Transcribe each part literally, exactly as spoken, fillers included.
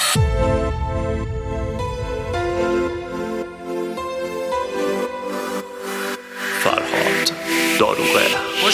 فرهاد داروغه.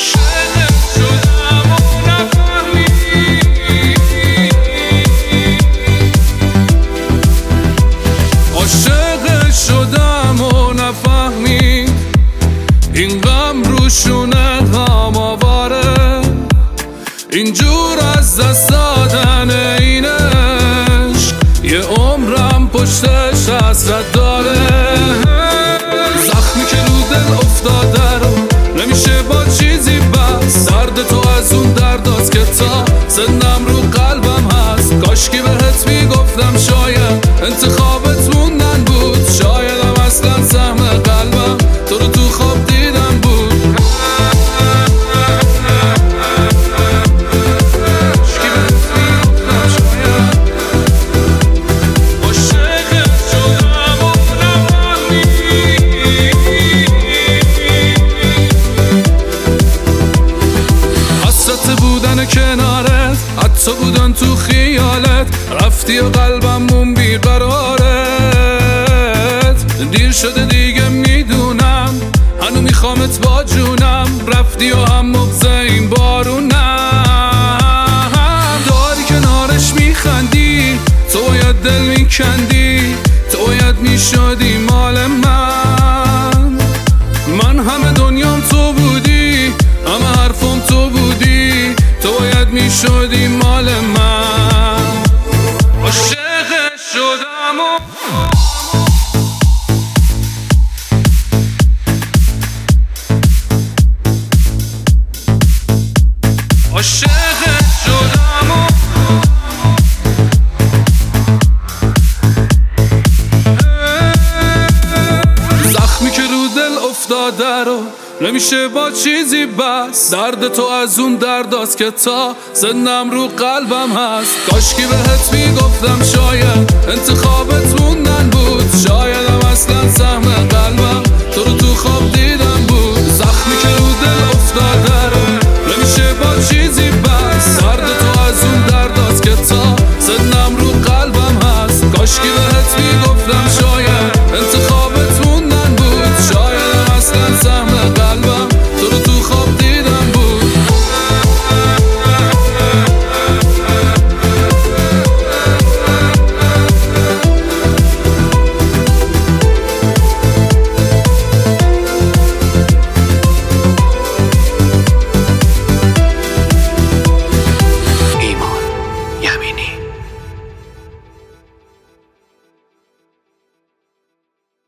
عاشق شدم و نفهمی این غم روشونه غم آواره، اینجور از دست دادن این عشق یه عمرم پشتش حسرت داره. زخمی که رو دل افتاده رو نمیشه با چیزی بس، درد تو از اون درداست که تا زندم رو قلبم هست. کاشکی بهت میگفتم شاید انتخابت موندن بود، شایدم اصلا سهم قلبم تو رو تو خواب دیدم بود. کنارت حتی بودن تو خیالت، رفتی و قلبمون بیقرارت. دیر شده دیگه میدونم هنو میخوامت با جونم، رفتی و هم مبزه این بارونم. داری کنارش میخندی تو باید دل میکندی، تو باید میشدی مال من. من همه دنیام تو بودی، همه حرفم تو بودی، تو باید میشدی مال من. عاشق شدم و عاشق شدم و زخمی که رو دل افتاده رو نمیشه با چیزی بس، درد تو از اون درداست که تا زندم رو قلبم هست. کاشکی بهت میگفتم شاید انتخابت موندن بود، شایدم اصلا سهم قلبم تو رو تو خواب دیدم بود. زخمی که رو دل افتاده رو نمیشه با چیزی بس، درد تو از اون درداست که تا زندم رو قلبم هست. کاشکی